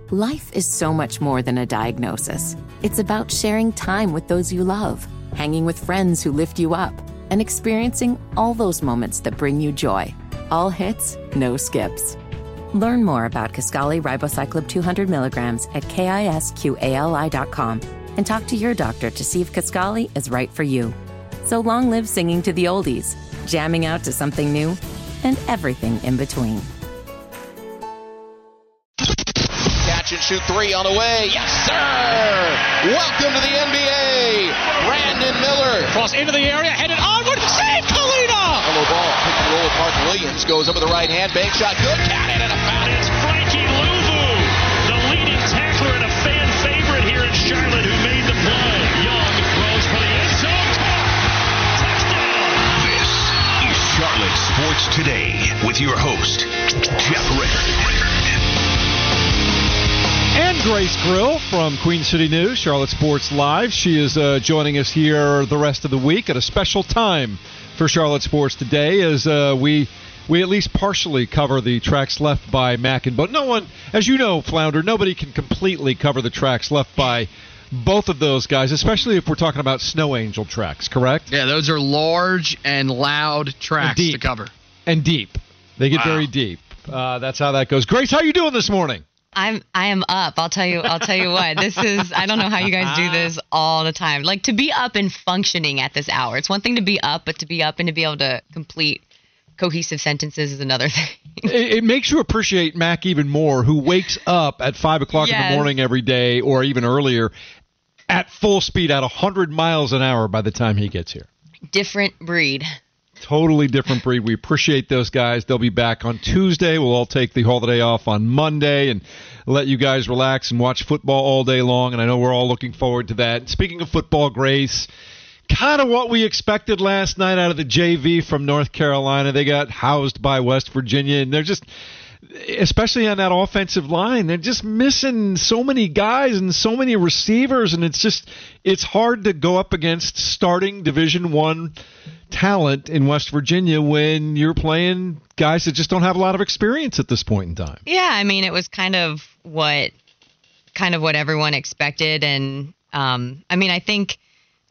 Life is so much more than a diagnosis. It's about sharing time with those you love, hanging with friends who lift you up, and experiencing all those moments that bring you joy. All hits, no skips. Learn more about Kisqali Ribociclib 200 milligrams at KISQALI.com and talk to your doctor to see if Kisqali is right for you. So long live singing to the oldies, jamming out to something new, and everything in between. Catch and shoot three on the way. Yes, sir! Welcome to the NBA. Brandon Miller. Cross into the area, headed onward. Save Kalina! Hello ball. Pick and roll with Mark Williams. Goes up with the right hand. Bank shot. Good. Cat and a foul. It's Frankie Louvu, the leading tackler and a fan favorite here in Charlotte who made the play. Young throws for the end zone. Touchdown! This is Charlotte Sports Today with your host, Jeff Ritter. And Grace Grill from Queen City News, Charlotte Sports Live. She is joining us here the rest of the week at a special time for Charlotte Sports Today as we at least partially cover the tracks left by Mack and Bowden. No one, as you know, Flounder, nobody can completely cover the tracks left by both of those guys, especially if we're talking about Snow Angel tracks, correct? Yeah, those are large and loud tracks to cover. And deep. They get very deep. That's how that goes. Grace, how you doing this morning? I am up. I'll tell you what. This is, I don't know how you guys do this all the time. Like, to be up and functioning at this hour. It's one thing to be up, but to be up and to be able to complete cohesive sentences is another thing. It makes you appreciate Mac even more, who wakes up at 5 o'clock in the morning every day, or even earlier, at full speed at 100 miles an hour by the time he gets here. Different breed. Totally different breed. We appreciate those guys. They'll be back on Tuesday. We'll all take the holiday off on Monday and let you guys relax and watch football all day long, and I know we're all looking forward to that. Speaking of football, Grace, kind of what we expected last night out of the JV from North Carolina. They got housed by West Virginia, and they're just, especially on that offensive line, they're just missing so many guys and so many receivers, and it's hard to go up against starting Division I talent in West Virginia when you're playing guys that just don't have a lot of experience at this point in time. Yeah, I mean, it was kind of what everyone expected, and I mean, I think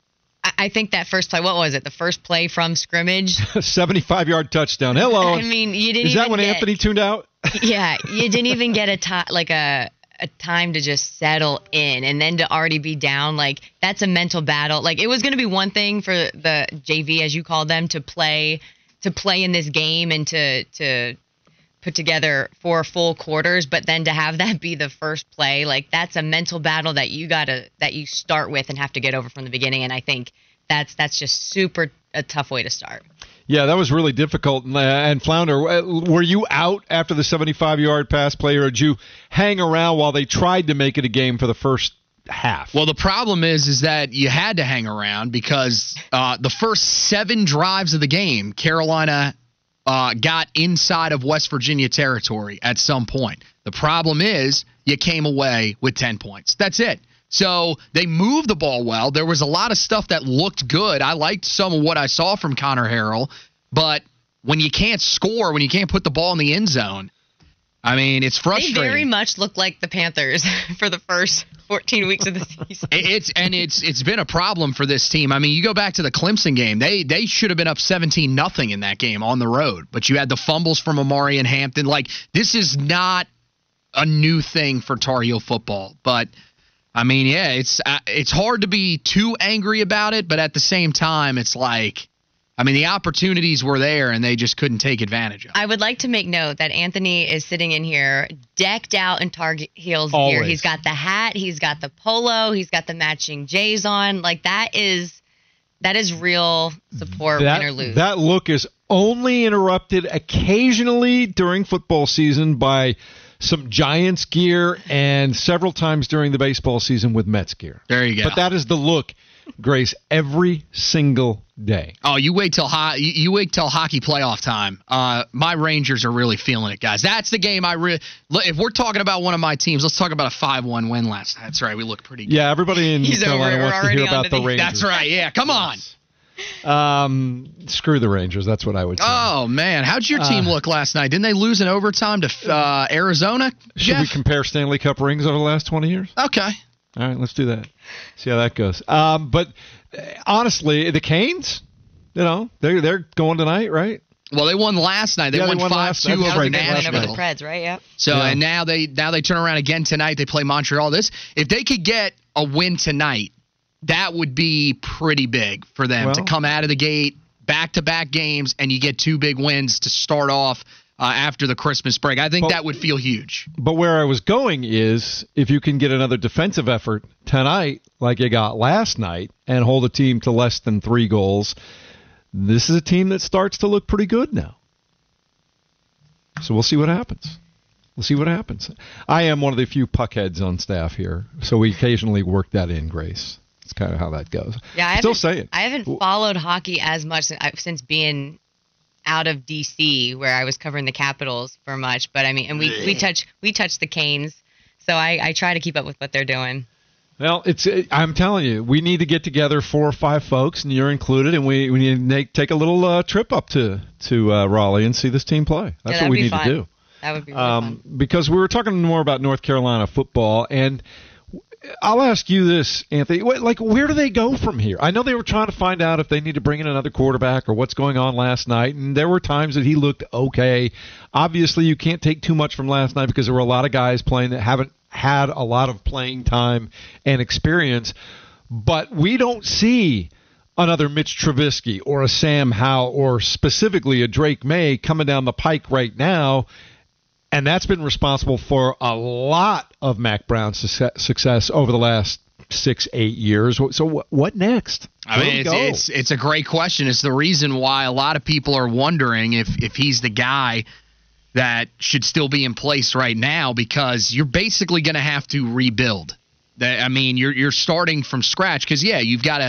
that first play, what was it? The first play from scrimmage? 75-yard touchdown. Hello. I mean, you didn't. Is that when Anthony tuned out? Yeah, you didn't even get a time to just settle in, and then to already be down, like, that's a mental battle. Like, it was going to be one thing for the JV, as you called them, to play in this game and to put together 4 full quarters, but then to have that be the first play, like, that's a mental battle that you start with and have to get over from the beginning. And I think that's just super a tough way to start. Yeah, that was really difficult. And Flounder, were you out after the 75-yard pass play, or did you hang around while they tried to make it a game for the first half? Well, the problem is that you had to hang around because the first 7 drives of the game, Carolina got inside of West Virginia territory at some point. The problem is you came away with 10 points. That's it. So they moved the ball well. There was a lot of stuff that looked good. I liked some of what I saw from Connor Harrell. But when you can't score, when you can't put the ball in the end zone, I mean, it's frustrating. They very much look like the Panthers for the first 14 weeks of the season. It's been a problem for this team. I mean, you go back to the Clemson game. They should have been up 17-0 in that game on the road. But you had the fumbles from Amari and Hampton. Like, this is not a new thing for Tar Heel football. But I mean, yeah, it's hard to be too angry about it, but at the same time, it's like, I mean, the opportunities were there, and they just couldn't take advantage of it. I would like to make note that Anthony is sitting in here decked out in Tar Heels gear. He's got the hat, he's got the polo, he's got the matching J's on. Like, that is real support, win or lose. That look is only interrupted occasionally during football season by some Giants gear and several times during the baseball season with Mets gear. There you go. But that is the look, Grace, every single day. Oh, you wait till hockey playoff time. My Rangers are really feeling it, guys. That's the game if we're talking about one of my teams, let's talk about a 5-1 win last night. That's right. We look pretty good. Yeah, everybody in Carolina wants to hear about the Rangers. That's right. Yeah, come on. Screw the Rangers. That's what I would say. Oh, man. How'd your team look last night? Didn't they lose in overtime to Arizona, Should Jeff? we compare Stanley Cup rings over the last 20 years? Okay. All right, let's do that. See how that goes. But honestly, the Canes, they're going tonight, right? Well, they won last night. They won 5-2 that's over right. Nashville. Over the Preds, right? Yep. So Yeah. and now they turn around again tonight. They play Montreal. If they could get a win tonight, that would be pretty big for them to come out of the gate, back-to-back games, and you get 2 big wins to start off after the Christmas break. I think that would feel huge. But where I was going is if you can get another defensive effort tonight like you got last night and hold a team to less than 3 goals, this is a team that starts to look pretty good now. So we'll see what happens. I am one of the few puckheads on staff here, so we occasionally work that in, Grace. It's kind of how that goes. Yeah, I haven't followed hockey as much since being out of D.C., where I was covering the Capitals for much. But I mean, and we touch the Canes, so I try to keep up with what they're doing. Well, I'm telling you, we need to get together 4 or 5 folks, and you're included, and we need to take a little trip up to Raleigh and see this team play. That's what we need to do. That would be really fun. Because we were talking more about North Carolina football, and I'll ask you this, Anthony. Where do they go from here? I know they were trying to find out if they need to bring in another quarterback or what's going on last night, and there were times that he looked okay. Obviously, you can't take too much from last night because there were a lot of guys playing that haven't had a lot of playing time and experience, but we don't see another Mitch Trubisky or a Sam Howell or specifically a Drake May coming down the pike right now, and that's been responsible for a lot of Mac Brown's success over the last 6-8 years. So what next? I mean, it's a great question. It's the reason why a lot of people are wondering if he's the guy that should still be in place right now, because you're basically going to have to rebuild. I mean, you're starting from scratch because, yeah, you've got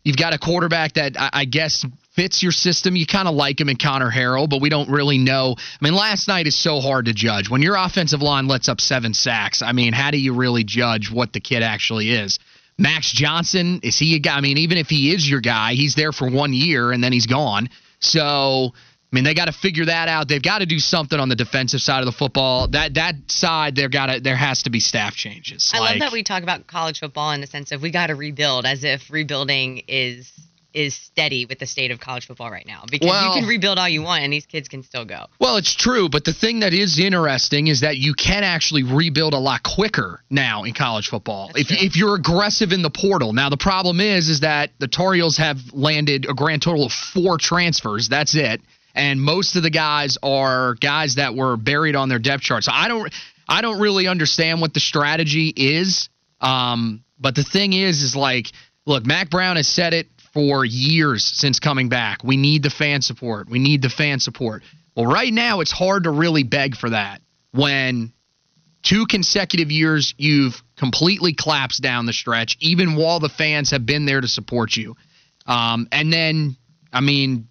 a quarterback that I guess fits your system. You kind of like him in Connor Harrell, but we don't really know. I mean, last night is so hard to judge. When your offensive line lets up 7 sacks, I mean, how do you really judge what the kid actually is? Max Johnson, is he a guy? I mean, even if he is your guy, he's there for 1 year and then he's gone. So, I mean, they got to figure that out. They've got to do something on the defensive side of the football. That side, there has to be staff changes. I love that we talk about college football in the sense of we got to rebuild, as if rebuilding is steady with the state of college football right now. Because you can rebuild all you want, and these kids can still go. Well, it's true, but the thing that is interesting is that you can actually rebuild a lot quicker now in college football if you're aggressive in the portal. Now, the problem is that the Tar Heels have landed a grand total of 4 transfers. That's it. And most of the guys are guys that were buried on their depth chart. So I don't really understand what the strategy is. But the thing is like, look, Mac Brown has said it for years since coming back. We need the fan support. We need the fan support. Well, right now it's hard to really beg for that when 2 consecutive years you've completely collapsed down the stretch, even while the fans have been there to support you. And then, I mean,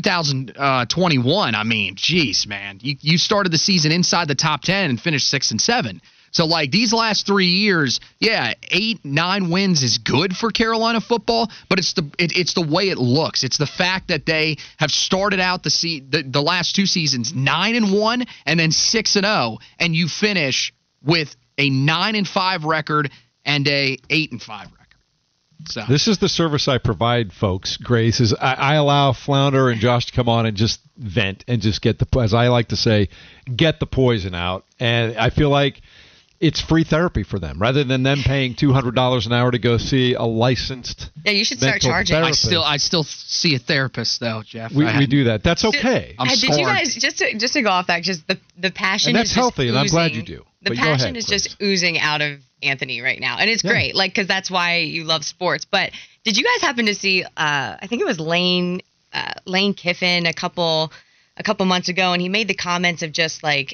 2021, I mean, geez, man. You started the season inside the top 10 and finished 6 and 7. So, like, these last 3 years, yeah, 8-9 wins is good for Carolina football, but it's the way it looks. It's the fact that they have started out the last 2 seasons 9-1 and then 6-0, and you finish with a 9-5 record and a 8-5 record. So this is the service I provide, folks. Grace is I allow Flounder and Josh to come on and just vent and just get as I like to say, get the poison out. And I feel like it's free therapy for them rather than them paying $200 an hour to go see a licensed. Yeah, you should start charging. I still see a therapist though, Jeff. We do that. That's okay. Did you guys just to go off that? Just the passion. And that's is healthy, and I'm glad you do. The passion is just oozing out of Anthony right now, and it's great. Like, because that's why you love sports. But did you guys happen to see? I think it was Lane Kiffin a couple months ago, and he made the comments of just like,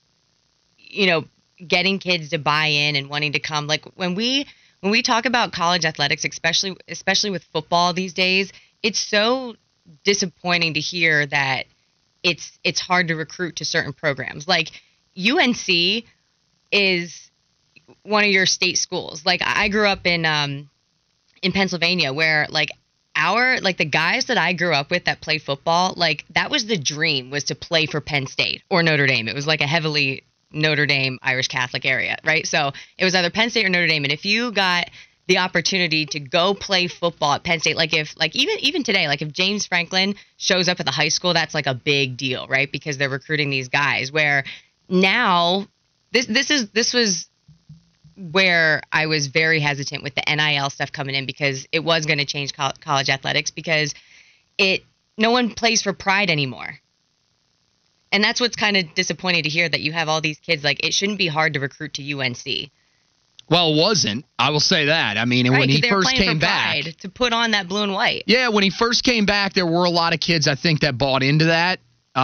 getting kids to buy in and wanting to come. Like when we talk about college athletics, especially with football these days, it's so disappointing to hear that it's hard to recruit to certain programs. Like UNC is one of your state schools. Like I grew up in Pennsylvania, where like the guys that I grew up with that played football, like that was the dream, was to play for Penn State or Notre Dame. It was like a heavily Notre Dame Irish Catholic area, right? So it was either Penn State or Notre Dame. And if you got the opportunity to go play football at Penn State, even today, like if James Franklin shows up at the high school, that's like a big deal, right? Because they're recruiting these guys. Where now this was where I was very hesitant with the NIL stuff coming in, because it was going to change college athletics, because no one plays for pride anymore. And that's what's kind of disappointing to hear, that you have all these kids. Like, it shouldn't be hard to recruit to UNC. Well, it wasn't. I will say that. I mean, right, when he they were first playing came for pride, back, to put on that blue and white. Yeah, when he first came back, there were a lot of kids, I think, that bought into that.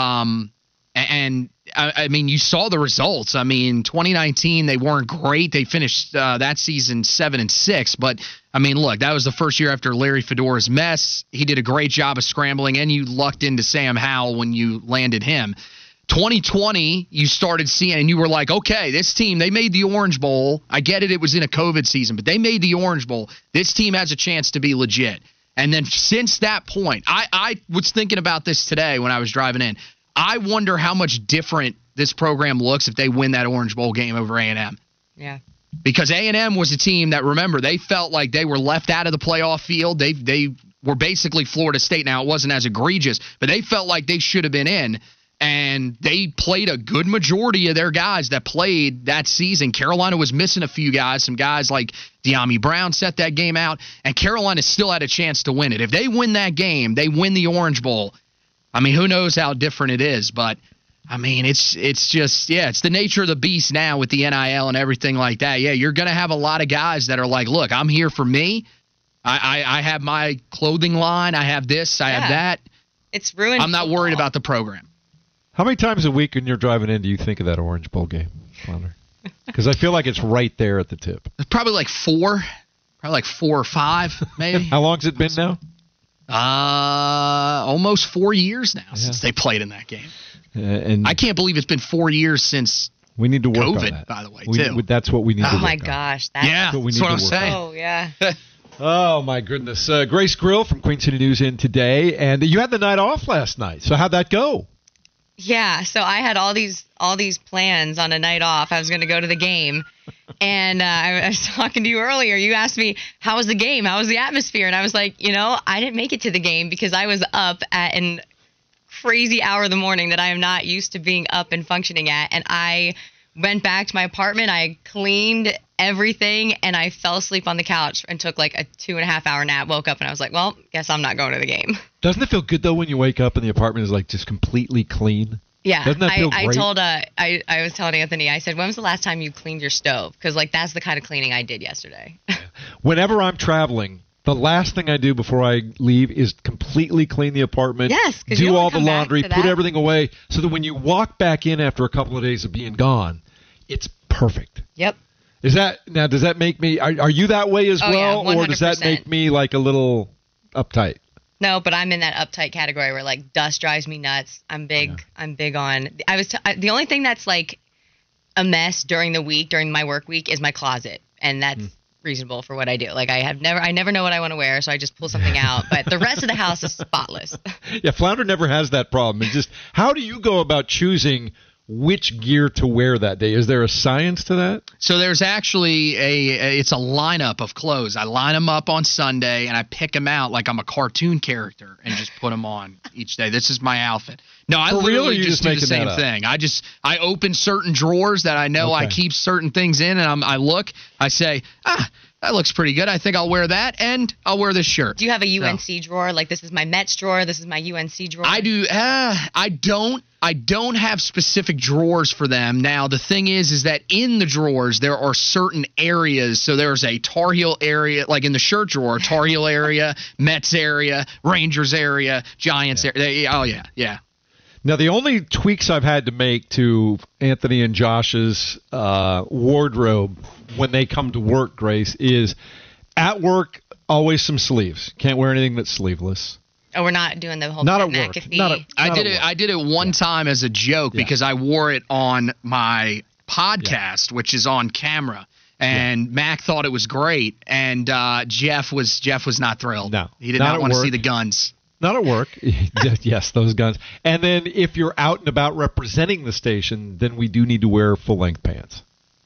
And I mean, you saw the results. I mean, 2019, they weren't great. They finished that season 7-6. But I mean, look, that was the first year after Larry Fedora's mess. He did a great job of scrambling, and you lucked into Sam Howell when you landed him. 2020, you started seeing, and you were like, okay, this team, they made the Orange Bowl. I get it was in a COVID season, but they made the Orange Bowl. This team has a chance to be legit. And then since that point, I was thinking about this today when I was driving in. I wonder how much different this program looks if they win that Orange Bowl game over A&M. Yeah. Because A&M was a team that, remember, they felt like they were left out of the playoff field. They were basically Florida State. Now, it wasn't as egregious, but they felt like they should have been in. And they played a good majority of their guys that played that season. Carolina was missing a few guys. Some guys like De'Ami Brown set that game out. And Carolina still had a chance to win it. If they win that game, they win the Orange Bowl. I mean, who knows how different it is. But, I mean, it's just, yeah, it's the nature of the beast now with the NIL and everything like that. Yeah, you're going to have a lot of guys that are like, look, I'm here for me. I have my clothing line. I have this. I have that. It's ruined. I'm not worried about the program. How many times a week when you're driving in do you think of that Orange Bowl game, Flounder? Because I feel like it's right there at the tip. Probably like 4 or 5, maybe. How long's it been now? Almost 4 years now since they played in that game. And I can't believe it's been 4 years since we need to work COVID, on that. By the way, too. That's what we need to work on. Oh, my gosh. That's what I'm saying. Oh, yeah. Oh, my goodness. Grace Grill from Queen City News in today. And you had the night off last night. So how'd that go? Yeah, so I had all these plans on a night off. I was going to go to the game, and I was talking to you earlier. You asked me, how was the game? How was the atmosphere? And I was like, I didn't make it to the game because I was up at an crazy hour of the morning that I am not used to being up and functioning at. And I went back to my apartment. I cleaned everything, and I fell asleep on the couch and took like a 2.5 hour nap. Woke up, and I was like, well, guess I'm not going to the game. Doesn't it feel good, though, when you wake up and the apartment is like just completely clean? Yeah. Doesn't that feel great? I was telling Anthony, I said, when was the last time you cleaned your stove? Because like that's the kind of cleaning I did yesterday. Whenever I'm traveling, the last thing I do before I leave is completely clean the apartment. Yes, do all the laundry, put everything away, so that when you walk back in after a couple of days of being gone, it's perfect. Yep. Does that make me? Are you that way as well, yeah, or does that make me like a little uptight? No, but I'm in that uptight category where like dust drives me nuts. I'm big. Yeah. I'm big on. The only thing that's like a mess during the week, during my work week, is my closet, and that's reasonable for what I do. Like I never know what I want to wear, so I just pull something out. But the rest of the house is spotless. Yeah, Flounder never has that problem. It's just, how do you go about choosing which gear to wear that day? Is there a science to that? So there's actually it's a lineup of clothes. I line them up on Sunday, and I pick them out like I'm a cartoon character and just put them on each day. This is my outfit. No, I literally just do the same thing. I open certain drawers that I know I keep certain things in, and I say, that looks pretty good. I think I'll wear that, and I'll wear this shirt. Do you have a UNC drawer? Like, this is my Mets drawer, this is my UNC drawer? I do. I don't have specific drawers for them. Now, the thing is that in the drawers, there are certain areas. So there's a Tar Heel area, like in the shirt drawer, Tar Heel area, Mets area, Rangers area, Giants area. Oh, yeah. Now, the only tweaks I've had to make to Anthony and Josh's wardrobe when they come to work, Grace, is at work, always some sleeves. Can't wear anything that's sleeveless. Oh, we're not doing the whole Not at McAfee. work. I did it one time as a joke because I wore it on my podcast, which is on camera. And Mac thought it was great, and Jeff was not thrilled. No, he did not want to see the guns. Not at work. Yes, those guns. And then if you're out and about representing the station, then we do need to wear full-length pants.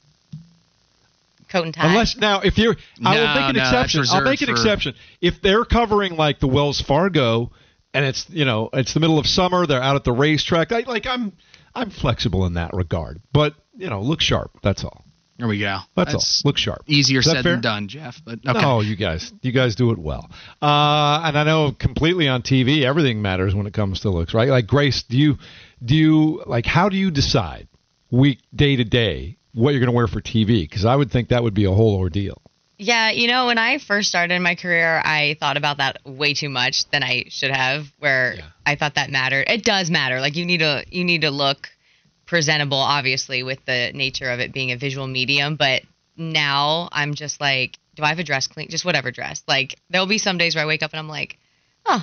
Coat and tie. Unless now, if you're, I will make an exception. I'll make an exception if they're covering like the Wells Fargo, and it's the middle of summer. They're out at the racetrack. I'm flexible in that regard, but look sharp. That's all. There we go. That's all. Look sharp. Easier said than done, Jeff. But okay. No, you guys do it well. And I know completely on TV, everything matters when it comes to looks, right? Like Grace, do you like how do you decide day to day what you're going to wear for TV? Because I would think that would be a whole ordeal. Yeah, when I first started my career, I thought about that way too much than I should have. I thought that mattered. It does matter. Like you need to look presentable, obviously, with the nature of it being a visual medium. But now I'm just like, do I have a dress clean? Just whatever dress. Like there'll be some days where I wake up and I'm like, oh,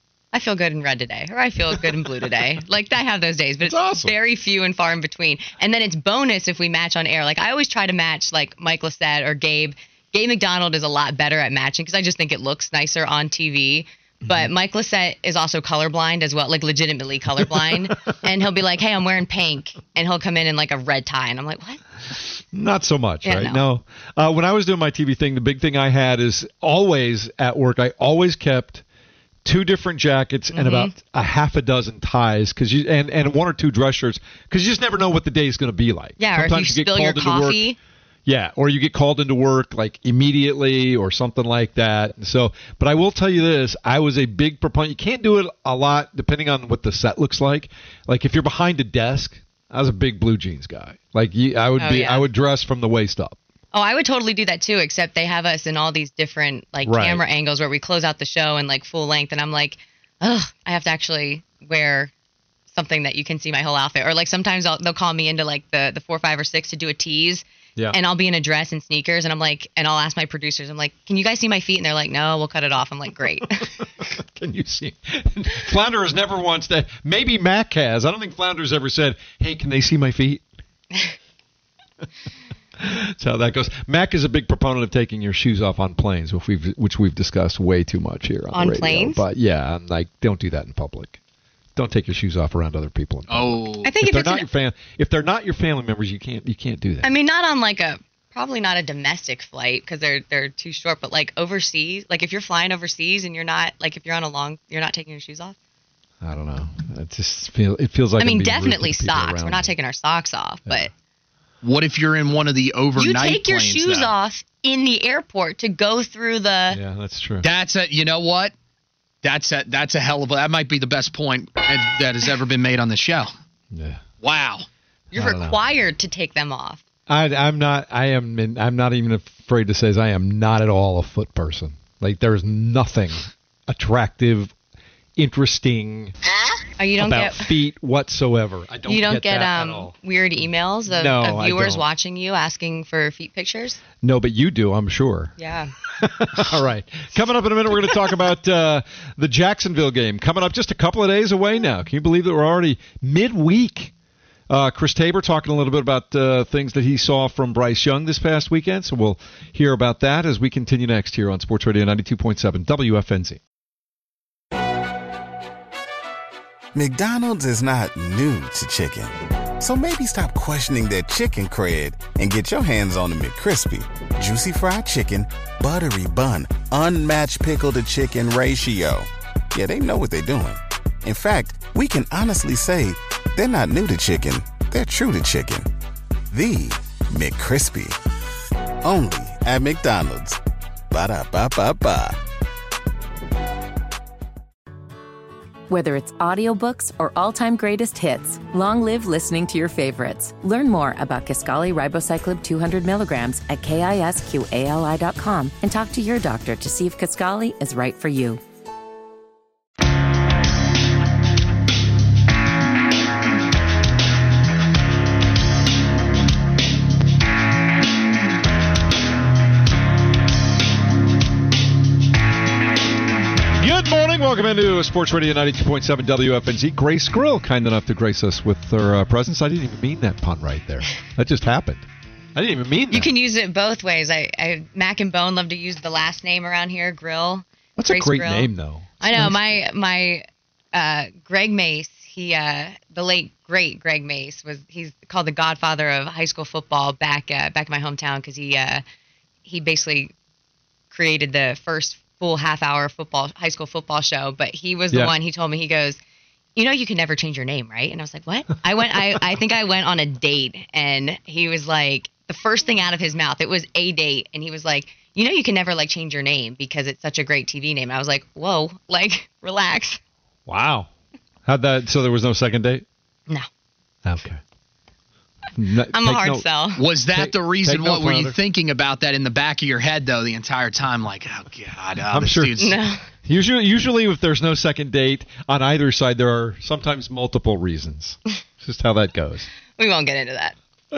I feel good in red today, or I feel good in blue today. Like I have those days, but it's awesome. Very few and far in between. And then it's bonus if we match on air. Like I always try to match like Mike Lissette or Gabe. Gabe McDonald is a lot better at matching because I just think it looks nicer on TV. But Mike Lissette is also colorblind as well, like legitimately colorblind. And he'll be like, hey, I'm wearing pink. And he'll come in like a red tie. And I'm like, what? Not so much, right? No. When I was doing my TV thing, the big thing I had is always at work, I always kept 2 different jackets and about a half a dozen ties and 1 or 2 dress shirts because you just never know what the day is going to be like. Yeah, sometimes or if you spill your coffee. Yeah, or you get called into work like immediately or something like that. So, but I will tell you this, I was a big proponent. You can't do it a lot depending on what the set looks like. Like if you're behind a desk, I was a big blue jeans guy. Like I would dress from the waist up. Oh, I would totally do that too, except they have us in all these different camera angles where we close out the show in like full length and I'm like, ugh, I have to actually wear something that you can see my whole outfit. Or like sometimes they'll call me into like the 4, 5, or 6 to do a tease. Yeah. And I'll be in a dress and sneakers, and I'm like, and I'll ask my producers, I'm like, can you guys see my feet? And they're like, no, we'll cut it off. I'm like, great. Can you see? Flounder has never once said, maybe Mac has. I don't think Flounder's ever said, hey, can they see my feet? That's how that goes. Mac is a big proponent of taking your shoes off on planes, which we've discussed way too much here on the radio. Planes? But yeah, I'm like, don't do that in public. Don't take your shoes off around other people. Oh, I think if they're not your family members, you can't do that. I mean, not on like probably not a domestic flight because they're too short. But like overseas, like if you're flying overseas and you're not like if you're on you're not taking your shoes off. I don't know. It feels like. I mean, definitely socks. We're not taking our socks off, but. What if you're in one of the overnight You take your planes, shoes off in the airport to go through the. Yeah, that's true. You know what? That's a hell of that might be the best point that has ever been made on the show. Yeah. Wow. You're required to take them off. I'm not even afraid to say I am not at all a foot person. Like there's nothing attractive, interesting about feet whatsoever. I don't. You don't get that at all. Weird emails of viewers watching you asking for feet pictures? No, but you do, I'm sure. Yeah. All right. Coming up in a minute, we're going to talk about the Jacksonville game. Coming up just a couple of days away now. Can you believe that we're already midweek? Chris Tabor talking a little bit about things that he saw from Bryce Young this past weekend. So we'll hear about that as we continue next here on Sports Radio 92.7 WFNZ. McDonald's is not new to chicken. So maybe stop questioning their chicken cred and get your hands on the McCrispy. Juicy fried chicken, buttery bun, unmatched pickle to chicken ratio. Yeah, they know what they're doing. In fact, we can honestly say they're not new to chicken. They're true to chicken. The McCrispy. Only at McDonald's. Ba-da-ba-ba-ba. Whether it's audiobooks or all-time greatest hits, long live listening to your favorites. Learn more about Kisqali Ribociclib 200 milligrams at KISQALI.com and talk to your doctor to see if Kisqali is right for you. Welcome into Sports Radio 92.7 WFNZ. Grace Grill, kind enough to grace us with her presence. I didn't even mean that pun right there. That just happened. I didn't even mean that. You can use it both ways. Mac and Bone love to use the last name around here, Grill. That's a great Grill. name, though. I know. My Greg Mace, the late great Greg Mace, he's called the godfather of high school football back in my hometown because he basically created the first full half-hour high school football show. But he was the one. He told me, he goes, you can never change your name, right? And I was like, what? I think I went on a date, and he was like, the first thing out of his mouth, it was a date, and he was like, you can never change your name because it's such a great TV name. And I was like, whoa, relax. Wow. So there was no second date? No. Okay. I'm a hard sell. Was that the reason? What were you thinking about that in the back of your head, though, the entire time? Like, oh, God. I'm sure. No. Usually, if there's no second date on either side, there are sometimes multiple reasons. It's just how that goes. We won't get into that.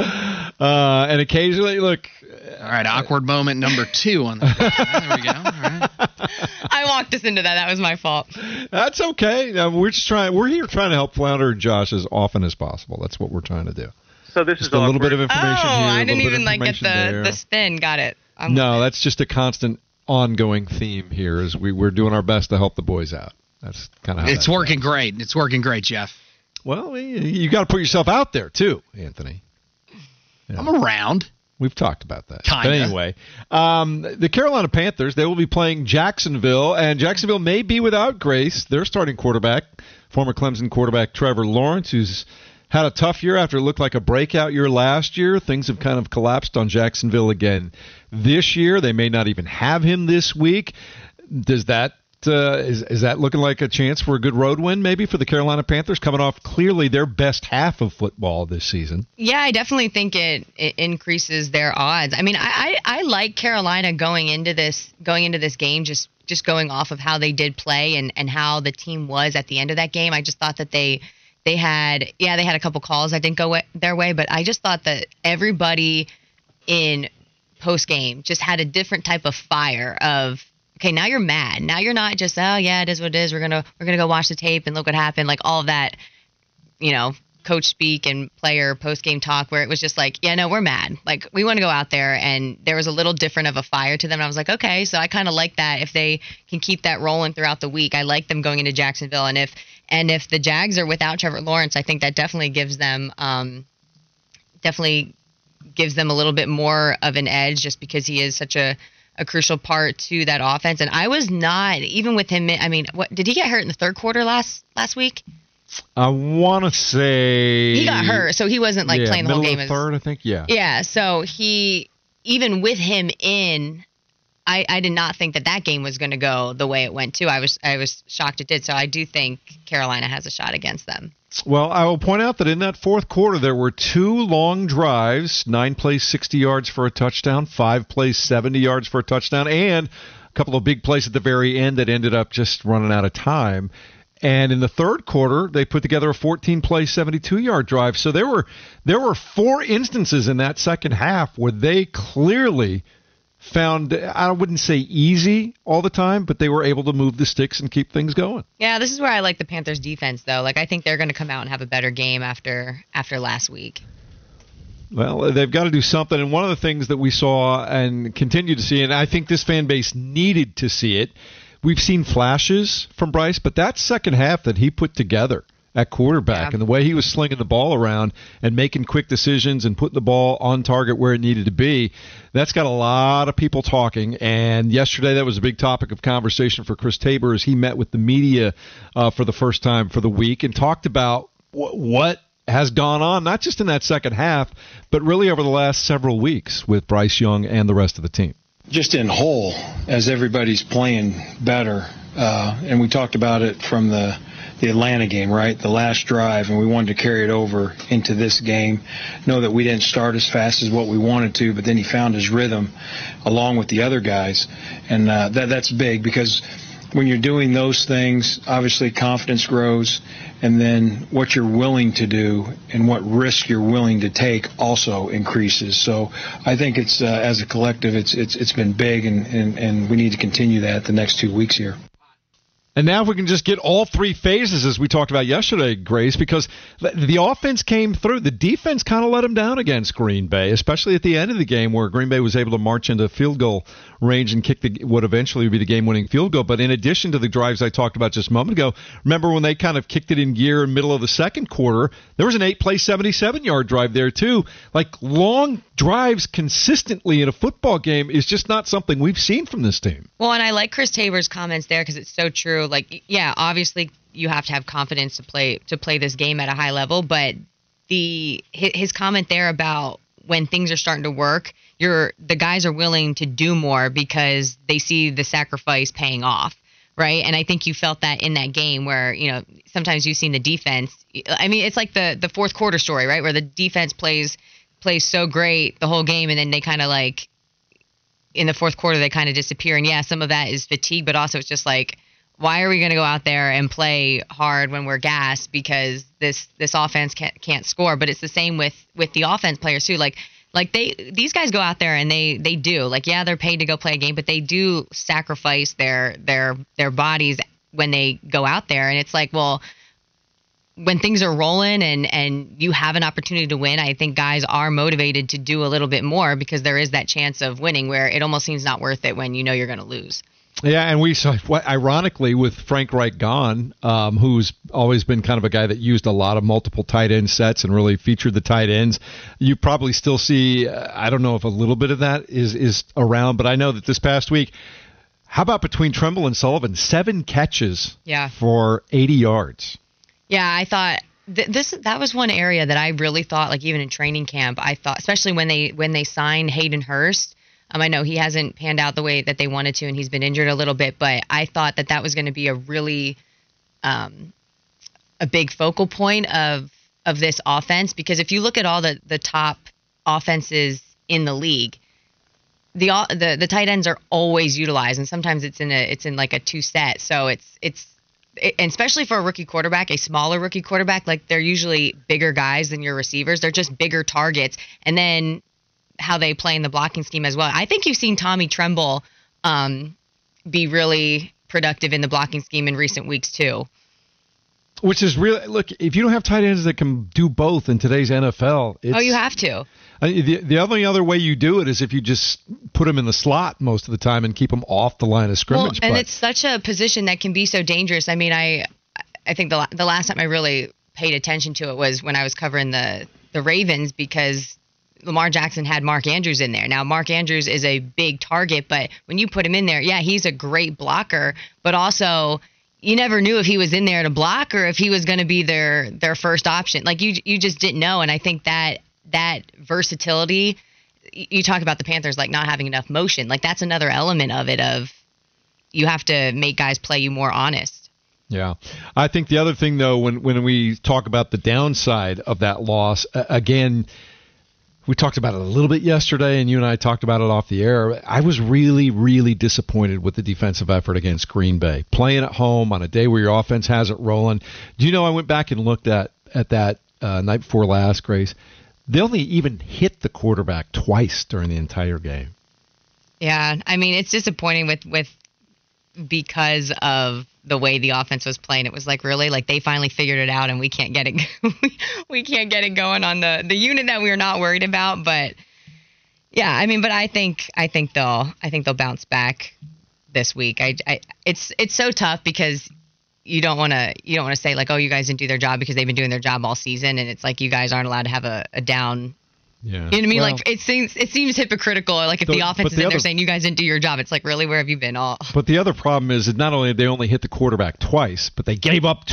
And occasionally, look. All right, awkward moment number 2 on the there we go. All right. I walked us into that. That was my fault. That's okay. We're here trying to help Flounder and Josh as often as possible. That's what we're trying to do. So this just is a little bit of information here. I didn't even get the spin. Got it. No, that's just a constant ongoing theme here. Is we're doing our best to help the boys out. That's kind of how it's working great. It's working great, Jeff. Well, you got to put yourself out there too, Anthony. I'm around. We've talked about that. Kinda. But anyway, the Carolina Panthers, they will be playing Jacksonville, and Jacksonville may be without Grace, their starting quarterback, former Clemson quarterback Trevor Lawrence, who's had a tough year after it looked like a breakout year last year. Things have kind of collapsed on Jacksonville again this year. They may not even have him this week. Does that is that looking like a chance for a good road win maybe for the Carolina Panthers, coming off clearly their best half of football this season? Yeah, I definitely think it increases their odds. I mean, I like Carolina going into this game, just going off of how they did play and how the team was at the end of that game. I just thought that they had a couple calls that didn't go their way, but I just thought that everybody in post game just had a different type of fire of, okay, now you're mad. Now you're not just, oh yeah, it is what it is. We're gonna go watch the tape and look what happened. Like all of that, coach speak and player post game talk where it was just like, yeah, no, we're mad. Like we want to go out there, and there was a little different of a fire to them. And I was like, okay, so I kind of like that if they can keep that rolling throughout the week. I like them going into Jacksonville, and if the Jags are without Trevor Lawrence, I think that definitely gives them a little bit more of an edge, just because he is such a crucial part to that offense. And I was not, even with him, I mean, what did he get hurt in the third quarter last week? I want to say he got hurt, so he wasn't playing the whole game. Middle of third, I think. Yeah. So even with him in, I did not think that game was going to go the way it went too. I was shocked it did. So I do think Carolina has a shot against them. Well, I will point out that in that fourth quarter, there were 2 long drives, 9 plays, 60 yards for a touchdown, 5 plays, 70 yards for a touchdown, and a couple of big plays at the very end that ended up just running out of time. And in the third quarter, they put together a 14-play, 72-yard drive. So there were 4 instances in that second half where they clearly found, I wouldn't say easy all the time, but they were able to move the sticks and keep things going. Yeah, this is where I like the Panthers defense, though. I think they're going to come out and have a better game after last week. Well, they've got to do something. And one of the things that we saw and continue to see, and I think this fan base needed to see it, we've seen flashes from Bryce, but that second half that he put together at quarterback and the way he was slinging the ball around and making quick decisions and putting the ball on target where it needed to be, that's got a lot of people talking. And yesterday that was a big topic of conversation for Chris Tabor as he met with the media for the first time for the week and talked about what has gone on, not just in that second half, but really over the last several weeks with Bryce Young and the rest of the team. Just in whole, as everybody's playing better, and we talked about it from the Atlanta game, right? The last drive, and we wanted to carry it over into this game. Know that we didn't start as fast as what we wanted to, but then he found his rhythm along with the other guys, and that's big because when you're doing those things, obviously confidence grows, and then what you're willing to do and what risk you're willing to take also increases. So I think it's as a collective, it's been big, and we need to continue that the next 2 weeks here. And now if we can just get all three phases, as we talked about yesterday, Grace, because the offense came through. The defense kind of let them down against Green Bay, especially at the end of the game where Green Bay was able to march into field goal range and kick what eventually would be the game-winning field goal. But in addition to the drives I talked about just a moment ago, remember when they kind of kicked it in gear in the middle of the second quarter, there was an 8-play, 77-yard drive there too. Like, long drives consistently in a football game is just not something we've seen from this team. Well, and I like Chris Tabor's comments there because it's so true. Like, yeah, obviously you have to have confidence to play this game at a high level, but his comment there about when things are starting to work, the guys are willing to do more because they see the sacrifice paying off, right? And I think you felt that in that game where, sometimes you've seen the defense. I mean, it's like the fourth quarter story, right, where the defense plays so great the whole game, and then they kind of like in the fourth quarter they kind of disappear. And yeah, some of that is fatigue, but also it's just like, why are we going to go out there and play hard when we're gassed because this offense can't score? But it's the same with the offense players too. Like these guys go out there and they do, like, yeah, they're paid to go play a game, but they do sacrifice their bodies when they go out there. And it's like, well, when things are rolling and you have an opportunity to win, I think guys are motivated to do a little bit more because there is that chance of winning where it almost seems not worth it when you know you're going to lose. Yeah, and we saw, ironically, with Frank Reich gone, who's always been kind of a guy that used a lot of multiple tight end sets and really featured the tight ends, you probably still see, I don't know if a little bit of that is around, but I know that this past week, how about between Tremble and Sullivan, 7 catches for 80 yards? Yeah, I thought that was one area that I really thought, like even in training camp, I thought, especially when they signed Hayden Hurst. I know he hasn't panned out the way that they wanted to, and he's been injured a little bit, but I thought that was going to be a really a big focal point of this offense, because if you look at all the top offenses in the league, the tight ends are always utilized, and sometimes it's in like a 2-set. So it's and especially for a rookie quarterback, a smaller rookie quarterback, like they're usually bigger guys than your receivers. They're just bigger targets, and then how they play in the blocking scheme as well. I think you've seen Tommy Tremble be really productive in the blocking scheme in recent weeks too. Which is really, look, if you don't have tight ends that can do both in today's NFL, you have to. The only other way you do it is if you just put them in the slot most of the time and keep them off the line of scrimmage. Well, and it's such a position that can be so dangerous. I mean, I think the last time I really paid attention to it was when I was covering the Ravens, because Lamar Jackson had Mark Andrews in there. Now, Mark Andrews is a big target, but when you put him in there, yeah, he's a great blocker, but also you never knew if he was in there to block or if he was going to be their first option. Like you just didn't know. And I think that versatility, you talk about the Panthers like not having enough motion. Like that's another element of it, of you have to make guys play you more honest. Yeah. I think the other thing, though, when we talk about the downside of that loss, again, we talked about it a little bit yesterday, and you and I talked about it off the air. I was really, really disappointed with the defensive effort against Green Bay. Playing at home on a day where your offense has it rolling. Do you know, I went back and looked at that night before last, Grace. They only even hit the quarterback twice during the entire game. Yeah, I mean, it's disappointing with because of the way the offense was playing. It was like, really, like they finally figured it out and we can't get it we can't get it going on the unit that we were not worried about. But yeah, I mean, but I think they'll bounce back this week. It's so tough because you don't want to say like, oh, you guys didn't do their job, because they've been doing their job all season, and it's like you guys aren't allowed to have a down. Yeah. You know what I mean? Well, like it seems hypocritical. Like if the offense is in there saying you guys didn't do your job, it's like, really, where have you been? But the other problem is that not only did they only hit the quarterback twice, but they gave up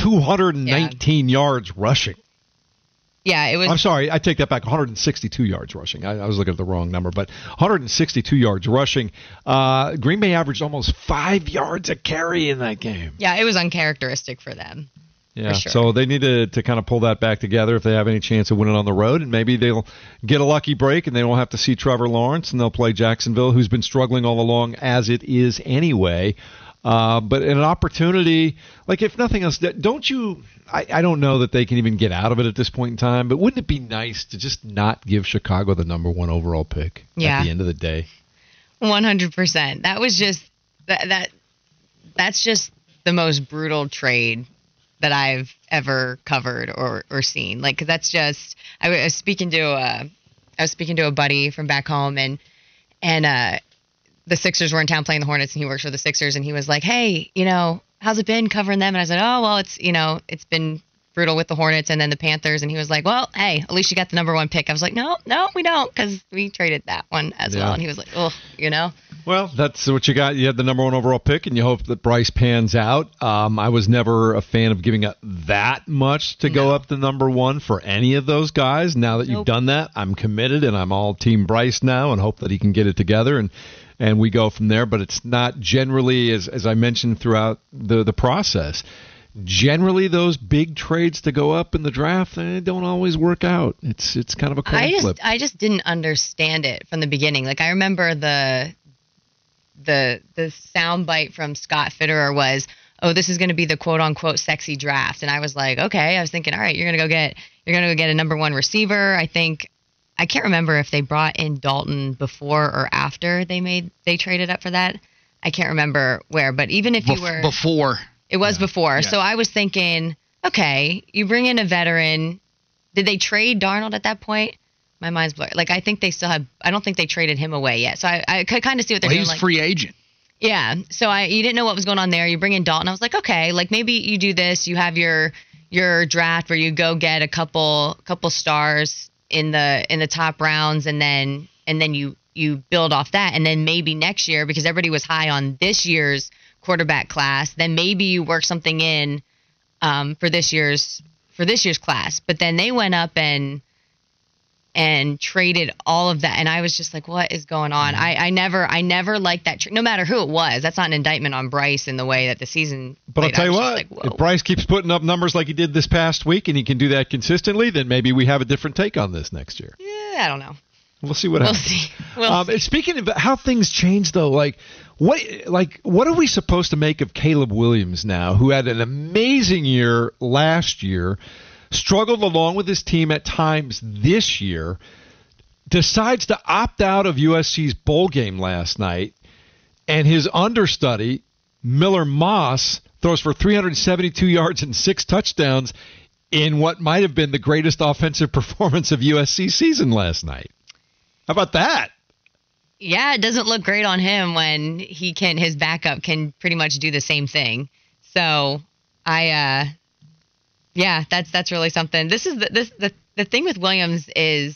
219 yards rushing. Yeah, it was. I'm sorry, I take that back. 162 yards rushing. I was looking at the wrong number, but 162 yards rushing. Green Bay averaged almost 5 yards a carry in that game. Yeah, it was uncharacteristic for them. Yeah, sure. So they need to kind of pull that back together if they have any chance of winning on the road, and maybe they'll get a lucky break and they won't have to see Trevor Lawrence, and they'll play Jacksonville, who's been struggling all along as it is anyway. But an opportunity, like if nothing else, don't you – I don't know that they can even get out of it at this point in time, but wouldn't it be nice to just not give Chicago the number 1 overall pick at the end of the day? 100%. That was just – that's just the most brutal trade that I've ever covered or seen. Like, 'cause that's just, I was speaking to a buddy from back home, and the Sixers were in town playing the Hornets, and he works for the Sixers, and he was like, hey, how's it been covering them? And I said, oh, well, it's been brutal with the Hornets and then the Panthers. And he was like, well, hey, at least you got the number 1 pick. I was like, no, we don't, because we traded that one as well. And he was like, oh, Well, that's what you got. You had the number 1 overall pick, and you hope that Bryce pans out. I was never a fan of giving up that much to go up to number 1 for any of those guys. Now that you've done that, I'm committed, and I'm all Team Bryce now, and hope that he can get it together, and we go from there. But it's not generally, as I mentioned throughout the process, generally those big trades to go up in the draft, they don't always work out. It's kind of a coin flip. I just didn't understand it from the beginning. Like, I remember the soundbite from Scott Fitterer was, oh, this is going to be the quote unquote sexy draft. And I was like, okay. I was thinking, all right, you're going to go get a number 1 receiver. I can't remember if they brought in Dalton before or after they traded up for that. I can't remember where, but even if you were before. It was before. Yeah. So I was thinking, okay, you bring in a veteran. Did they trade Darnold at that point? My mind's blurred. Like, I think they still have, I don't think they traded him away yet. So I could kind of see what they're doing. He was free agent. Yeah. So you didn't know what was going on there. You bring in Dalton. I was like, okay, like maybe you do this. You have your draft where you go get a couple stars in the top rounds, and then you build off that. And then maybe next year, because everybody was high on this year's quarterback class, then maybe you work something in for this year's class. But then they went up and traded all of that, and I was just like, what is going on? I never liked that no matter who it was. That's not an indictment on Bryce in the way that the season but I'll tell you what, if Bryce keeps putting up numbers like he did this past week, and he can do that consistently, then maybe we have a different take on this next year. Yeah, I don't know. We'll see what happens. We'll see. Speaking of how things change, though, what are we supposed to make of Caleb Williams now, who had an amazing year last year, struggled along with his team at times this year, decides to opt out of USC's bowl game last night, and his understudy, Miller Moss, throws for 372 yards and 6 touchdowns in what might have been the greatest offensive performance of USC's season last night. How about that? Yeah, it doesn't look great on him when his backup can pretty much do the same thing. So that's really something. This is the thing with Williams is,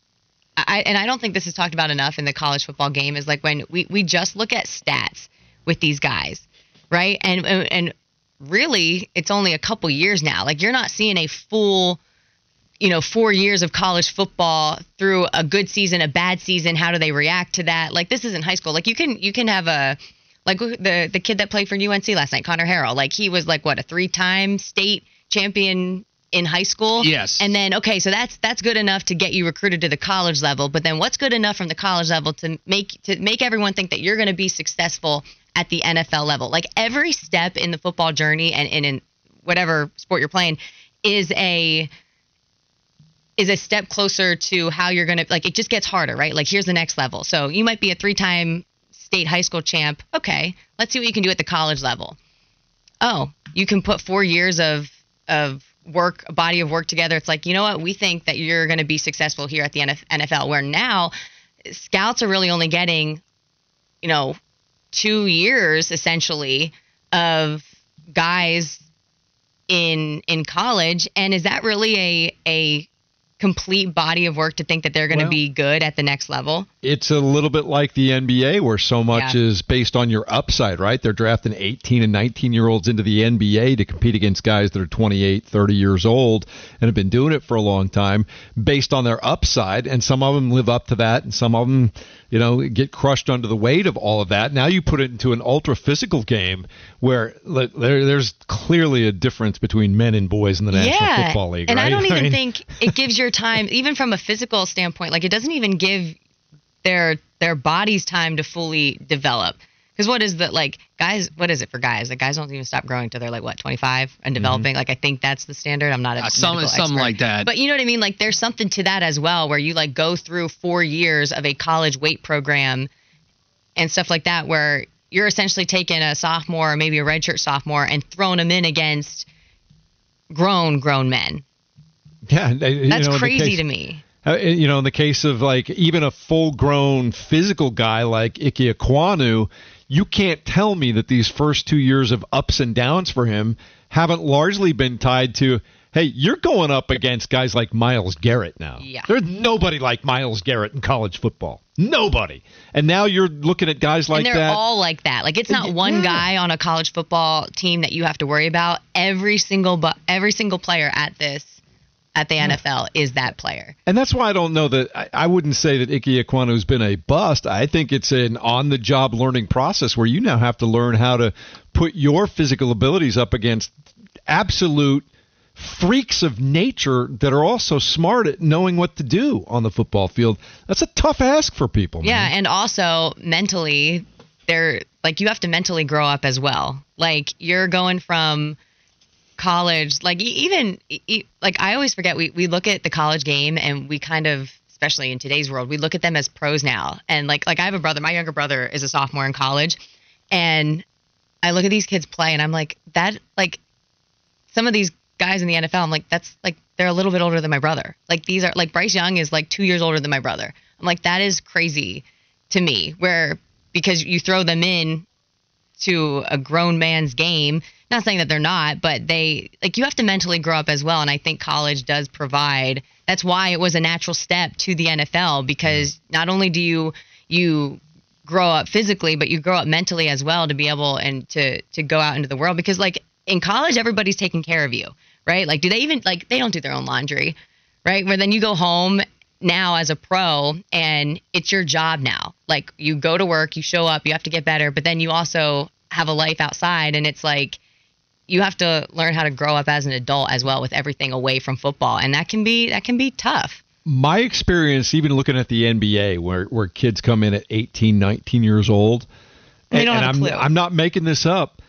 I don't think this is talked about enough in the college football game, is like when we just look at stats with these guys, right? And really, it's only a couple years now. Like, you're not seeing a full 4 years of college football through a good season, a bad season. How do they react to that? Like, this isn't high school. Like, you can have the kid that played for UNC last night, Connor Harrell. Like, he was like, what, a 3-time state champion in high school? Yes. And then, okay, so that's good enough to get you recruited to the college level. But then what's good enough from the college level to make everyone think that you're going to be successful at the NFL level? Like, every step in the football journey and in whatever sport you're playing is a step closer to how you're going to, like, it just gets harder, right? Like, here's the next level. So you might be a 3-time state high school champ. Okay, let's see what you can do at the college level. Oh, you can put 4 years of work, a body of work together. It's like, you know what? We think that you're going to be successful here at the NFL, where now scouts are really only getting, 2 years essentially of guys in college. And is that really a complete body of work to think that they're going to be good at the next level? It's a little bit like the NBA, where so much is based on your upside, right? They're drafting 18 and 19-year-olds into the NBA to compete against guys that are 28, 30 years old and have been doing it for a long time based on their upside, and some of them live up to that, and some of them, get crushed under the weight of all of that. Now you put it into an ultra-physical game where there's clearly a difference between men and boys in the National Football League, and right? I don't even think it gives your time, even from a physical standpoint, like, it doesn't even give their bodies time to fully develop. Because what is it for guys? Like, guys don't even stop growing till they're like, what, 25 and developing? Like, I think that's the standard. I'm not a medical expert. Something like that. But you know what I mean? Like, there's something to that as well, where you go through 4 years of a college weight program and stuff like that, where you're essentially taking a sophomore or maybe a redshirt sophomore and throwing them in against grown men. Yeah, that's crazy to me. In the case of like even a full-grown physical guy like Ike Ekwonu, you can't tell me that these first 2 years of ups and downs for him haven't largely been tied to, hey, you're going up against guys like Myles Garrett now. Yeah. There's nobody like Myles Garrett in college football. Nobody. And now you're looking at guys like that. And they're all like that. Like, it's not one guy on a college football team that you have to worry about. Every single player at the NFL is that player. And that's why I don't know that I wouldn't say that Ike Ekwonu's been a bust. I think it's an on-the-job learning process where you now have to learn how to put your physical abilities up against absolute freaks of nature that are also smart at knowing what to do on the football field. That's a tough ask for people, man. Yeah, and also mentally, you have to mentally grow up as well. Like, you're going from college, like I always forget, we look at the college game and we kind of, especially in today's world, we look at them as pros now. And like I have a brother, my younger brother is a sophomore in college, and I look at these kids play and I'm like, that, like, some of these guys in the NFL, I'm like, that's like, they're a little bit older than my brother. Like, these are like, Bryce Young is like 2 years older than my brother. I'm like, that is crazy to me, because you throw them in to a grown man's game. Not saying that they're not, but you have to mentally grow up as well. And I think college does provide, that's why it was a natural step to the NFL, because not only do you grow up physically, but you grow up mentally as well to be able and to go out into the world. Because like in college, everybody's taking care of you, right? Like, do they even, like, they don't do their own laundry, right? Where then you go home now as a pro and it's your job now. Like, you go to work, you show up, you have to get better, but then you also have a life outside, and it's like, you have to learn how to grow up as an adult as well with everything away from football. And that can be tough. My experience, even looking at the NBA, where kids come in at 18, 19 years old, and I'm not making this up,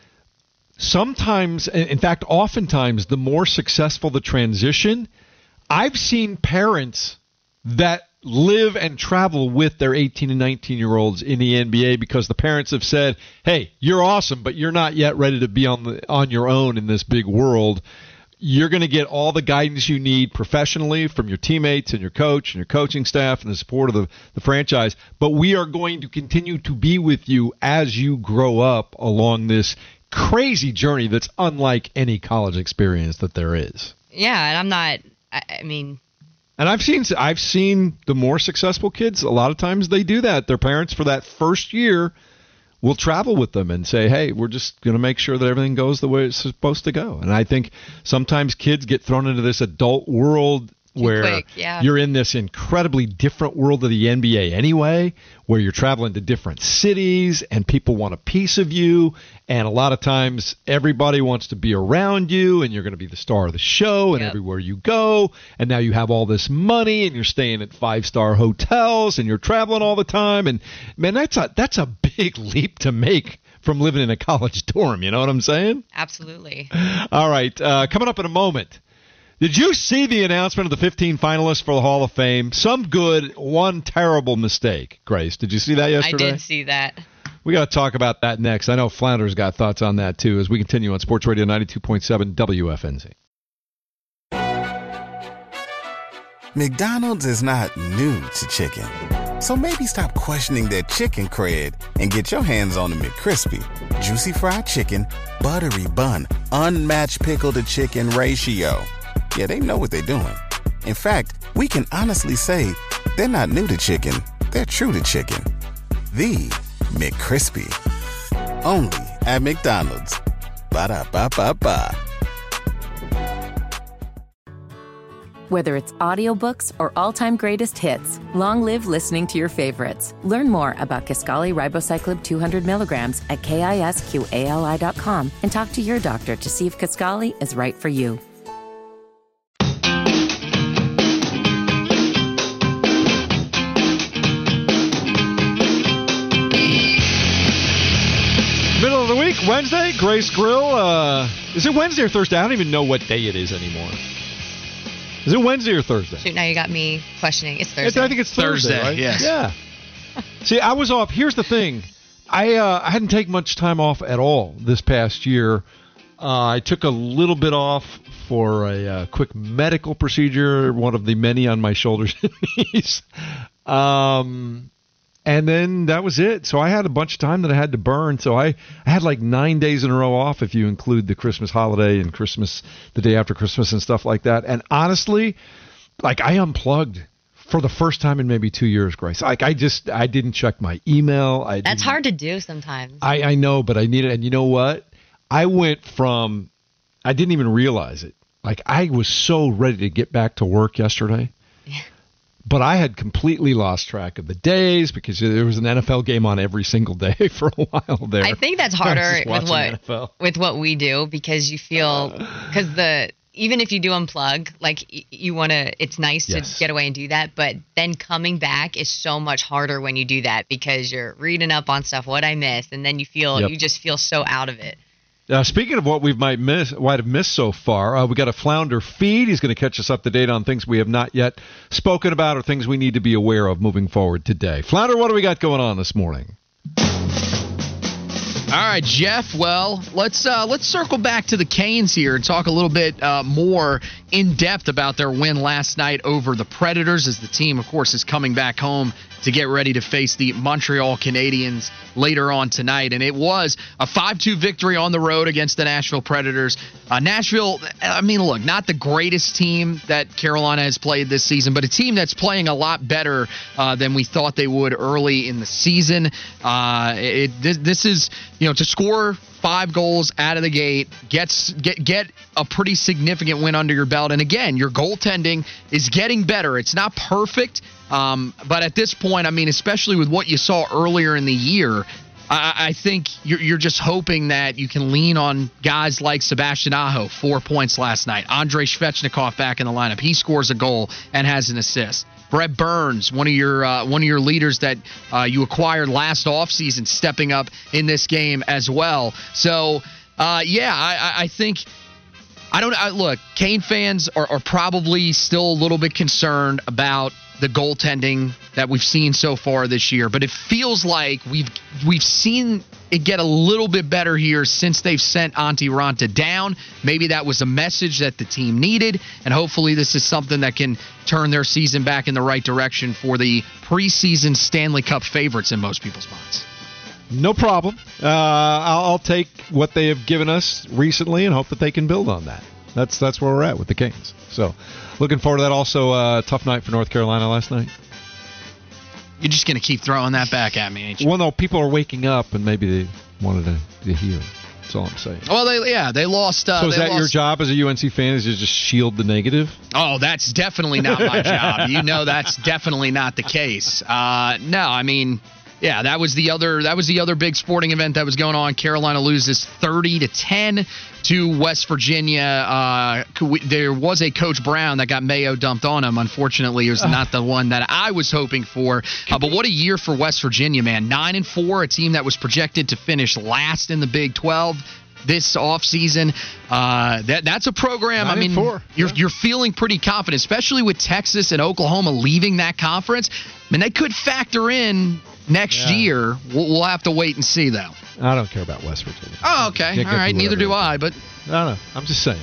sometimes, in fact, oftentimes, the more successful the transition, I've seen parents that live and travel with their 18 and 19-year-olds in the NBA because the parents have said, hey, you're awesome, but you're not yet ready to be on your own in this big world. You're going to get all the guidance you need professionally from your teammates and your coach and your coaching staff and the support of the franchise, but we are going to continue to be with you as you grow up along this crazy journey that's unlike any college experience that there is. Yeah, and I mean... And I've seen the more successful kids, a lot of times they do that. Their parents for that first year will travel with them and say, hey, we're just going to make sure that everything goes the way it's supposed to go. And I think sometimes kids get thrown into this adult world where you're in this incredibly different world of the NBA anyway, where you're traveling to different cities and people want a piece of you. And a lot of times everybody wants to be around you, and you're going to be the star of the show and everywhere you go. And now you have all this money and you're staying at 5-star hotels and you're traveling all the time. And man, that's a big leap to make from living in a college dorm. You know what I'm saying? Absolutely. All right. Coming up in a moment. Did you see the announcement of the 15 finalists for the Hall of Fame? Some good, one terrible mistake. Grace, did you see that yesterday? I did see that. We got to talk about that next. I know Flounder's got thoughts on that, too, as we continue on Sports Radio 92.7 WFNZ. McDonald's is not new to chicken. So maybe stop questioning their chicken cred and get your hands on the McCrispy. Juicy fried chicken, buttery bun, unmatched pickle-to-chicken ratio. Yeah, they know what they're doing. In fact, we can honestly say they're not new to chicken. They're true to chicken. The McCrispy. Only at McDonald's. Ba-da-ba-ba-ba. Whether it's audiobooks or all-time greatest hits, long live listening to your favorites. Learn more about Kisqali Ribociclib 200 milligrams at KISQALI.com and talk to your doctor to see if Kisqali is right for you. Middle of the week, Wednesday, Grace Grill. Is it Wednesday or Thursday? I don't even know what day it is anymore. Is it Wednesday or Thursday? Shoot, now you got me questioning. It's Thursday. I think it's Thursday, right? Yes. Yeah. See, I was off. Here's the thing. I hadn't taken much time off at all this past year. I took a little bit off for a quick medical procedure, one of the many on my shoulders and knees. And then that was it. So I had a bunch of time that I had to burn. So I had like 9 days in a row off if you include the Christmas holiday and Christmas, the day after Christmas and stuff like that. And honestly, like I unplugged for the first time in maybe 2 years, Grace. Like I didn't check my email. That's hard to do sometimes. I know, but I need it. And you know what? I went from, I didn't even realize it. Like I was so ready to get back to work yesterday. Yeah. But I had completely lost track of the days because there was an NFL game on every single day for a while there. I think that's harder with what we do because you feel even if you do unplug, like you want to, it's nice to get away and do that. But then coming back is so much harder when you do that because you're reading up on stuff, what I missed, and then you just feel so out of it. Speaking of what we might have missed so far, we got a Flounder feed. He's going to catch us up to date on things we have not yet spoken about or things we need to be aware of moving forward today. Flounder, what do we got going on this morning? All right, Jeff. Well, let's circle back to the Canes here and talk a little bit more in depth about their win last night over the Predators, as the team, of course, is coming back home to get ready to face the Montreal Canadiens later on tonight. And it was a 5-2 victory on the road against the Nashville Predators. Nashville, I mean, look, not the greatest team that Carolina has played this season, but a team that's playing a lot better than we thought they would early in the season. This is, to score 5 goals out of the gate, get a pretty significant win under your belt. And again, your goaltending is getting better. It's not perfect, but at this point, I mean, especially with what you saw earlier in the year, I think you're just hoping that you can lean on guys like Sebastian Aho, 4 points last night. Andrei Svechnikov back in the lineup. He scores a goal and has an assist. Brett Burns, one of your leaders that you acquired last offseason, stepping up in this game as well. So, I think look, Kane fans are probably still a little bit concerned about the goaltending that we've seen so far this year, but it feels like we've seen it get a little bit better here since they've sent Antti Raanta down. Maybe that was a message that the team needed, and hopefully this is something that can turn their season back in the right direction for the preseason Stanley Cup favorites in most people's minds. No problem. I'll take what they have given us recently and hope that they can build on that. That's where we're at with the Canes. So, looking forward to that. Also, tough night for North Carolina last night. You're just going to keep throwing that back at me, ain't you? Well, no, people are waking up, and maybe they wanted to hear. That's all I'm saying. Well, they lost. So is that your job as a UNC fan, is to just shield the negative? Oh, that's definitely not my job. That's definitely not the case. No, I mean, yeah, that was the other big sporting event that was going on. Carolina loses 30-10 to West Virginia. There was a Coach Brown that got Mayo dumped on him. Unfortunately, it was not the one that I was hoping for. But what a year for West Virginia, man. 9-4, a team that was projected to finish last in the Big 12 this offseason. That's a program. 9-4. I mean, you're feeling pretty confident, especially with Texas and Oklahoma leaving that conference. I mean, they could factor in next year. We'll have to wait and see, though. I don't care about West Virginia. Oh, okay. All right. Neither do I, but I don't know. I'm just saying.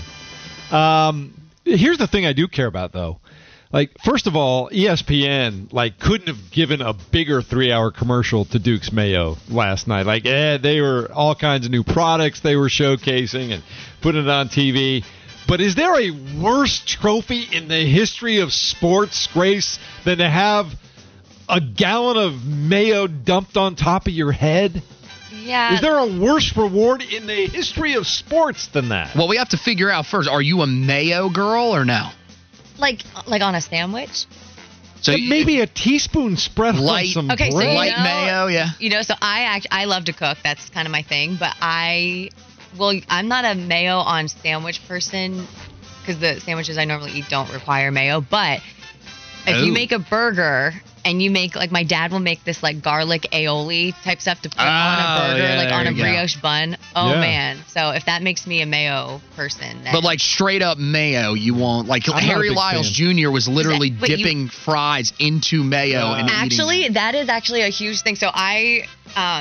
Here's the thing I do care about, though. Like, first of all, ESPN couldn't have given a bigger 3-hour commercial to Duke's Mayo last night. They were all kinds of new products they were showcasing and putting it on TV. But is there a worse trophy in the history of sports, Grace, than to have a gallon of Mayo dumped on top of your head? Yeah. Is there a worse reward in the history of sports than that? Well, we have to figure out first, are you a Mayo girl or no? Like on a sandwich? So maybe a teaspoon spread on some bread. So light mayo, yeah. So I love to cook. That's kind of my thing. But I'm not a mayo on sandwich person because the sandwiches I normally eat don't require mayo. But if you make a burger and you make, my dad will make this garlic aioli type stuff to put on a burger, on a brioche bun. Oh, man. So if that makes me a mayo person. Then. But straight up mayo, you won't. Harry Lyles Jr. was literally dipping fries into mayo and actually, eating. That is actually a huge thing. So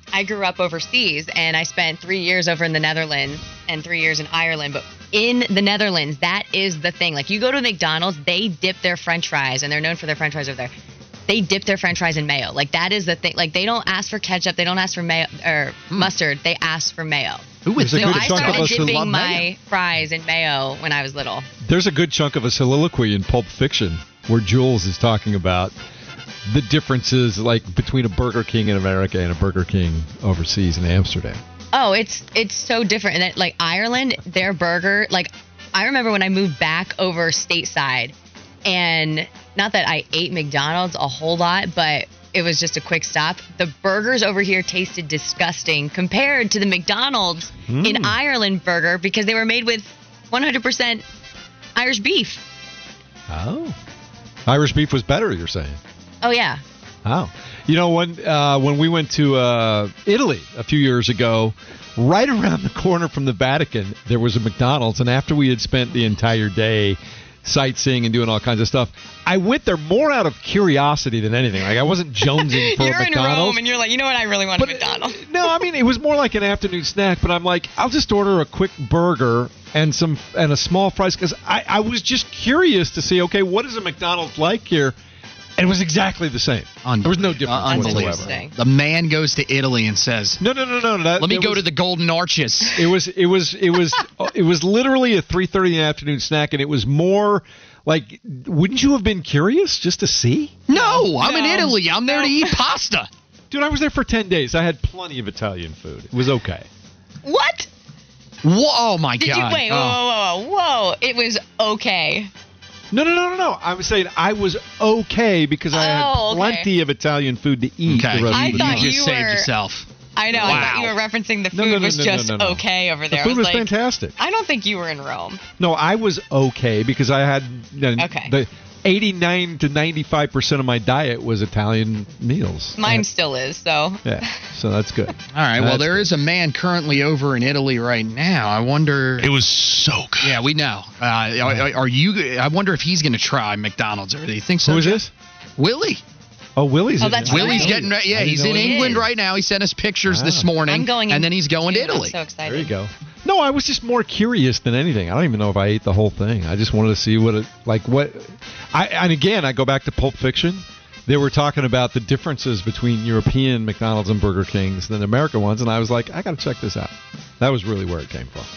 I grew up overseas, and I spent 3 years over in the Netherlands and 3 years in Ireland. But in the Netherlands, that is the thing. Like, you go to McDonald's, they dip their French fries, and they're known for their French fries over there. They dip their French fries in mayo. Like, that is the thing. Like, they don't ask for ketchup. They don't ask for mayo or mustard. They ask for mayo. Who would think? So I started dipping my fries in mayo when I was little. There's a good chunk of a soliloquy in Pulp Fiction where Jules is talking about the differences, like, between a Burger King in America and a Burger King overseas in Amsterdam. Oh, it's so different. And like Ireland, their burger, like, I remember when I moved back over stateside, and not that I ate McDonald's a whole lot, but it was just a quick stop. The burgers over here tasted disgusting compared to the McDonald's in Ireland burger, because they were made with 100% Irish beef. Oh. Irish beef was better, you're saying? Oh, yeah. Oh. You know, when we went to Italy a few years ago, right around the corner from the Vatican, there was a McDonald's, and after we had spent the entire day sightseeing and doing all kinds of stuff, I went there more out of curiosity than anything. Like, I wasn't jonesing for a McDonald's. You're in Rome, and you're like, you know what, I really want a McDonald's. No, I mean, it was more like an afternoon snack, but I'm like, I'll just order a quick burger and a small fries, because I was just curious to see, okay, what is a McDonald's like here? And it was exactly the same. There was no difference whatsoever. The man goes to Italy and says, "No. Let me go to the Golden Arches." It was literally a 3:30 in the afternoon snack, and it was more like, wouldn't you have been curious just to see? No, I'm in Italy. I'm there to eat pasta. Dude, I was there for 10 days. I had plenty of Italian food. It was okay. What? Whoa, my God. Did you wait? Whoa! It was okay. No. I was saying I was okay because I had plenty of Italian food to eat. Okay. I thought you just saved yourself. I know. Wow. I thought you were referencing the food was just okay over there. The food was fantastic. I don't think you were in Rome. No, I was okay because I had the 89 to 95% of my diet was Italian meals. Mine still is, so. Yeah, so that's good. All right, well, there is a man currently over in Italy right now. I wonder. It was so good. Yeah, we know. I wonder if he's going to try McDonald's or do you think so? Who is this? Willie. Oh, Willie's. Oh, that's Willie's right. getting ready. Yeah, he's in England right now. He sent us pictures this morning. I'm going and then he's going to Italy. I'm so excited. There you go. No, I was just more curious than anything. I don't even know if I ate the whole thing. I just wanted to see and again, I go back to Pulp Fiction. They were talking about the differences between European McDonald's and Burger Kings and American ones, and I was like, I got to check this out. That was really where it came from.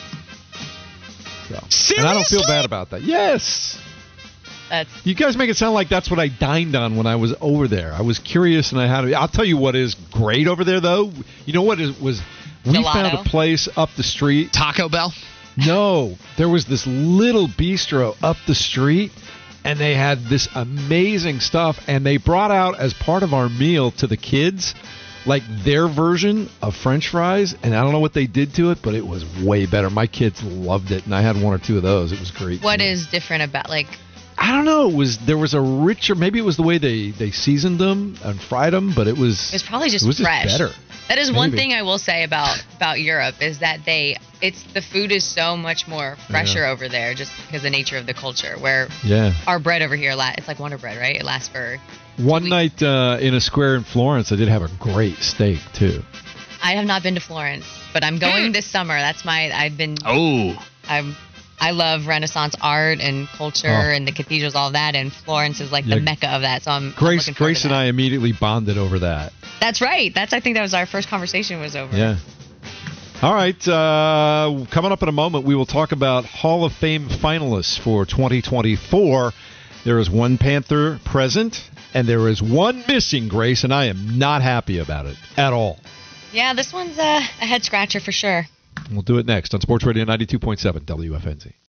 So. And I don't feel bad about that. Yes. You guys make it sound like that's what I dined on when I was over there. I was curious, and I'll tell you what is great over there, though. You know what was? We Gelato. Found a place up the street. Taco Bell? No, there was this little bistro up the street, and they had this amazing stuff, and they brought out as part of our meal to the kids, like their version of French fries, and I don't know what they did to it, but it was way better. My kids loved it, and I had one or two of those. It was great. What is different about, like... I don't know. There was a richer, maybe it was the way they seasoned them and fried them, but it was probably just Just fresh. better. That is one thing I will say about Europe is that the food is so much more fresher over there just because of the nature of the culture. Where our bread over here, it's like Wonder Bread, right? It lasts for one night in a square in Florence. I did have a great steak too. I have not been to Florence, but I'm going this summer. I love Renaissance art and culture and the cathedrals, all that, and Florence is like the mecca of that. So I'm Grace looking forward to that. and I immediately bonded over that. That's right. I think that was our first conversation was over. Yeah. All right. Coming up in a moment, we will talk about Hall of Fame finalists for 2024. There is one Panther present, and there is one missing, Grace, and I am not happy about it at all. Yeah, this one's a head scratcher for sure. We'll do it next on Sports Radio 92.7 WFNZ.